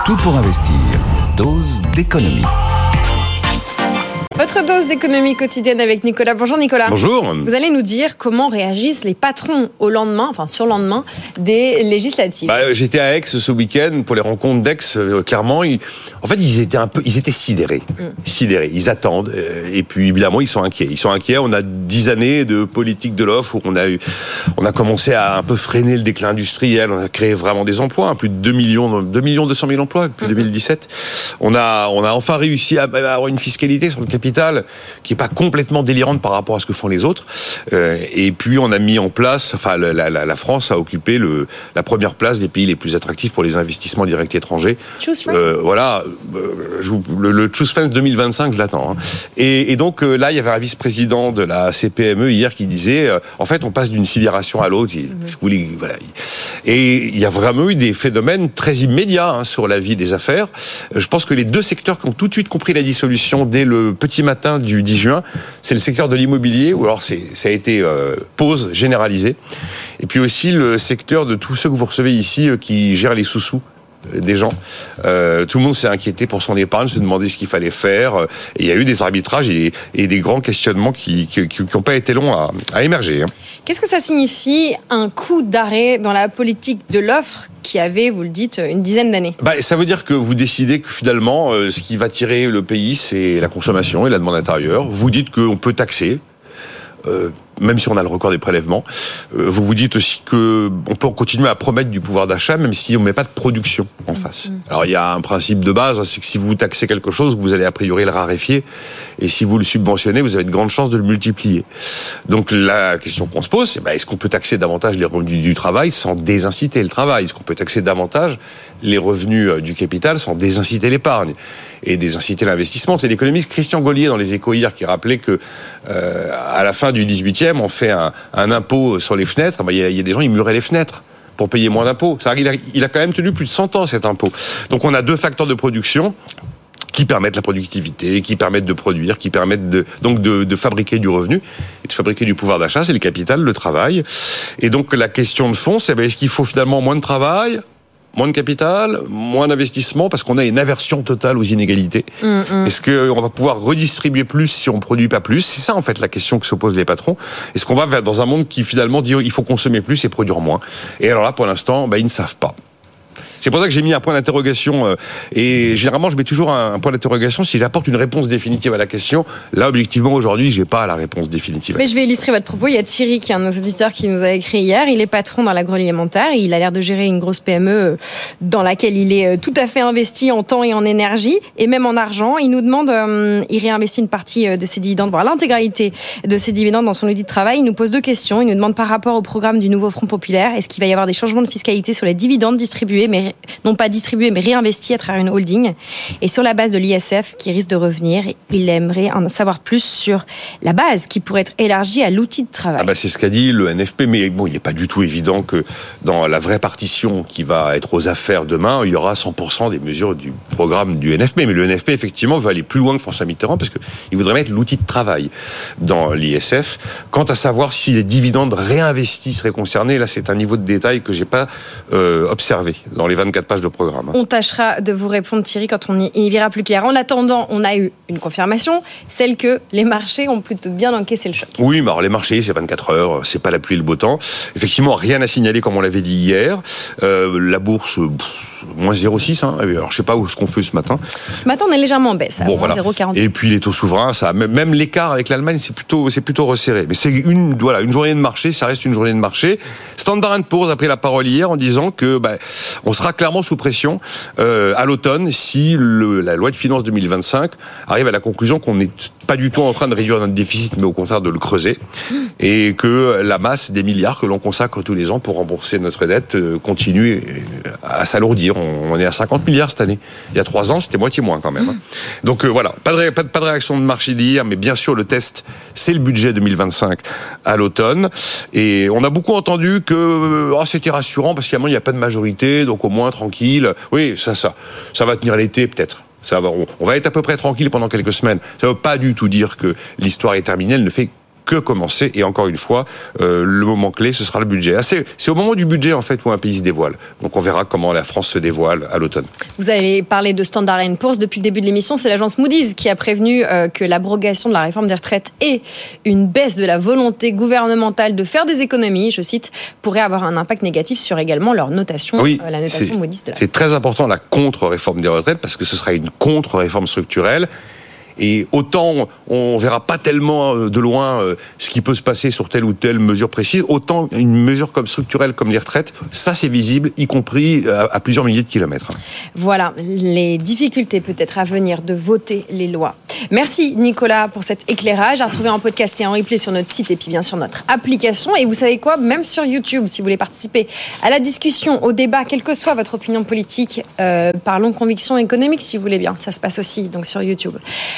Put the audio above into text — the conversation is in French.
Tout pour investir. Dose d'économie. Votre dose d'économie quotidienne avec Nicolas. Bonjour Nicolas. Bonjour. Vous allez nous dire comment réagissent les patrons au lendemain, surlendemain des législatives. J'étais à Aix ce week-end pour les rencontres d'Aix. Clairement, ils étaient sidérés. Sidérés. Ils attendent. Et puis évidemment, ils sont inquiets. On a 10 années de politique de l'offre où on a commencé à un peu freiner le déclin industriel. On a créé vraiment des emplois, plus de 2 millions 200 000 emplois depuis 2017. On a enfin réussi à avoir une fiscalité sur le capital qui est pas complètement délirante par rapport à ce que font les autres. Et puis on a mis en place, la France a occupé la première place des pays les plus attractifs pour les investissements directs étrangers. Choose France. Le Choose France 2025, je l'attends. Et donc là, il y avait un vice-président de la CPME hier qui disait, en fait, on passe d'une sidération à l'autre. Et il y a vraiment eu des phénomènes très immédiats sur la vie des affaires. Je pense que les deux secteurs qui ont tout de suite compris la dissolution dès le petit matin du 10 juin, c'est le secteur de l'immobilier, où alors ça a été pause généralisée, et puis aussi le secteur de tous ceux que vous recevez ici qui gèrent les sous-sous des gens. Tout le monde s'est inquiété pour son épargne, se demandait ce qu'il fallait faire. Et il y a eu des arbitrages et des grands questionnements qui n'ont pas été longs à émerger. Qu'est-ce que ça signifie un coup d'arrêt dans la politique de l'offre qui avait, vous le dites, une dizaine d'années? Ça veut dire que vous décidez que finalement, ce qui va tirer le pays, c'est la consommation et la demande intérieure. Vous dites qu'on peut taxer. Même si on a le record des prélèvements. Vous vous dites aussi qu'on peut continuer à promettre du pouvoir d'achat, même si on ne met pas de production en face. Alors il y a un principe de base, c'est que si vous taxez quelque chose, vous allez a priori le raréfier, et si vous le subventionnez, vous avez de grandes chances de le multiplier. Donc la question qu'on se pose, c'est est-ce qu'on peut taxer davantage les revenus du travail sans désinciter le travail? Est-ce qu'on peut taxer davantage les revenus du capital sans désinciter l'épargne et désinciter l'investissement? C'est l'économiste Christian Gaulier dans les Échos hier qui rappelait que à la fin du 18e, on fait un impôt sur les fenêtres. Il y a des gens, ils muraient les fenêtres pour payer moins d'impôts. Il a quand même tenu plus de 100 ans cet impôt. Donc on a deux facteurs de production qui permettent la productivité, qui permettent de produire, qui permettent de fabriquer du revenu et de fabriquer du pouvoir d'achat. C'est le capital, le travail. Et donc la question de fond, c'est est-ce qu'il faut finalement moins de travail, moins de capital, moins d'investissement, parce qu'on a une aversion totale aux inégalités. Est-ce qu'on va pouvoir redistribuer plus si on ne produit pas plus? C'est ça, en fait, la question que se posent les patrons. Est-ce qu'on va dans un monde qui, finalement, dit il faut consommer plus et produire moins? Et alors là, pour l'instant, ils ne savent pas. C'est pour ça que j'ai mis un point d'interrogation. Et généralement, je mets toujours un point d'interrogation si j'apporte une réponse définitive à la question. Là, objectivement, aujourd'hui, je n'ai pas la réponse définitive. Mais je vais illustrer votre propos. Il y a Thierry, qui est un de nos auditeurs, qui nous a écrit hier. Il est patron dans l'agroalimentaire. Il a l'air de gérer une grosse PME dans laquelle il est tout à fait investi en temps et en énergie, et même en argent. Il nous demande, il réinvestit une partie de ses dividendes, voire l'intégralité de ses dividendes dans son outil de travail. Il nous pose deux questions. Il nous demande par rapport au programme du nouveau Front Populaire, est-ce qu'il va y avoir des changements de fiscalité sur les dividendes distribués, non pas distribués, mais réinvestis à travers une holding. Et sur la base de l'ISF qui risque de revenir, il aimerait en savoir plus sur la base qui pourrait être élargie à l'outil de travail. C'est ce qu'a dit le NFP, mais il n'est pas du tout évident que dans la vraie partition qui va être aux affaires demain, il y aura 100% des mesures du programme du NFP. Mais le NFP, effectivement, veut aller plus loin que François Mitterrand parce qu'il voudrait mettre l'outil de travail dans l'ISF. Quant à savoir si les dividendes réinvestis seraient concernés, là, c'est un niveau de détail que je n'ai pas observé dans les 24 pages de programme. On tâchera de vous répondre, Thierry, quand on y verra plus clair. En attendant, on a eu une confirmation, celle que les marchés ont plutôt bien encaissé le choc. Oui, mais alors les marchés, c'est 24 heures, c'est pas la pluie et le beau temps. Effectivement, rien à signaler comme on l'avait dit hier. La bourse, moins 0,6. Alors je sais pas où ce qu'on fait ce matin. Ce matin, on est légèrement en baisse, à moins 0,40. Et puis les taux souverains, même l'écart avec l'Allemagne, c'est plutôt resserré. Mais c'est une journée de marché, ça reste une journée de marché. Standard & Poor's a pris la parole hier en disant que on sera clairement sous pression à l'automne si la loi de finances 2025 arrive à la conclusion qu'on n'est pas du tout en train de réduire notre déficit, mais au contraire de le creuser, et que la masse des milliards que l'on consacre tous les ans pour rembourser notre dette continue à s'alourdir. On est à 50 milliards cette année. Il y a 3 ans, c'était moitié moins quand même. Donc voilà, pas de réaction de marché d'hier, mais bien sûr le test, c'est le budget 2025 à l'automne. Et on a beaucoup entendu que c'était rassurant parce qu'il n'y a pas de majorité, donc au moins tranquille. Oui, ça va tenir l'été peut-être. On va être à peu près tranquille pendant quelques semaines. Ça ne veut pas du tout dire que l'histoire est terminée. Elle ne fait que commencer. Et encore une fois, le moment clé, ce sera le budget. C'est au moment du budget, en fait, où un pays se dévoile. Donc on verra comment la France se dévoile à l'automne. Vous allez parler de Standard & Poor's. Depuis le début de l'émission, c'est l'agence Moody's qui a prévenu que l'abrogation de la réforme des retraites et une baisse de la volonté gouvernementale de faire des économies, je cite, pourrait avoir un impact négatif sur également leur notation, la notation Moody's de la. C'est très important la contre-réforme des retraites parce que ce sera une contre-réforme structurelle. Et autant on verra pas tellement de loin ce qui peut se passer sur telle ou telle mesure précise, autant une mesure comme structurelle comme les retraites, ça c'est visible, y compris à plusieurs milliers de kilomètres. Voilà, les difficultés peut-être à venir de voter les lois. Merci Nicolas pour cet éclairage, à retrouver en podcast et en replay sur notre site et puis bien sûr notre application. Et vous savez quoi, même sur YouTube, si vous voulez participer à la discussion, au débat, quelle que soit votre opinion politique, parlons conviction économique si vous voulez bien, ça se passe aussi donc sur YouTube.